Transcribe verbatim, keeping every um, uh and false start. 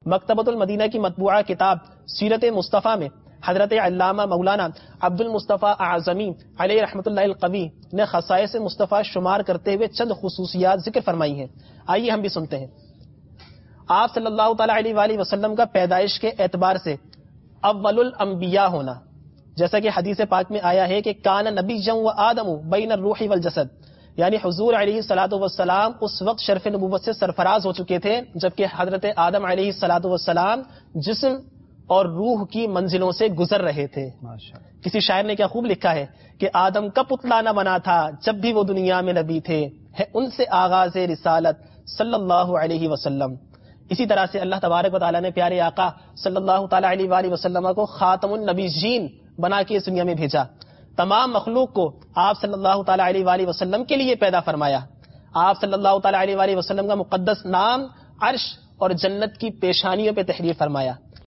مکتبۃ المدینہ کی مطبوعہ کتاب سیرت مصطفیٰ میں حضرت علامہ مولانا عبد المصطفیٰ اعظمی علیہ رحمۃ اللہ القوی نے خصائص مصطفیٰ شمار کرتے ہوئے چند خصوصیات ذکر فرمائی ہیں. آئیے ہم بھی سنتے ہیں. آپ صلی اللہ تعالیٰ علیہ وآلہ وسلم کا پیدائش کے اعتبار سے اول الانبیاء ہونا، جیسا کہ حدیث پاک میں آیا ہے کہ کان نبیا و آدم بین الروح والجسد، یعنی حضور علیہ الصلوۃ والسلام اس وقت شرف نبوت سے سرفراز ہو چکے تھے جبکہ حضرت آدم علیہ الصلوۃ والسلام جسم اور روح کی منزلوں سے گزر رہے تھے. کسی شاعر نے کیا خوب لکھا ہے کہ آدم کا پتلا نہ بنا تھا جب بھی وہ دنیا میں نبی تھے، ہے ان سے آغاز رسالت صلی اللہ علیہ وسلم. اسی طرح سے اللہ تبارک و تعالیٰ نے پیارے آقا صلی اللہ تعالیٰ علیہ وآلہ وسلم کو خاتم النبیین بنا کے اس دنیا میں بھیجا. تمام مخلوق کو آپ صلی اللہ تعالیٰ علیہ وآلہ وسلم کے لیے پیدا فرمایا. آپ صلی اللہ تعالیٰ علیہ وآلہ وسلم کا مقدس نام عرش اور جنت کی پیشانیوں پہ تحریر فرمایا.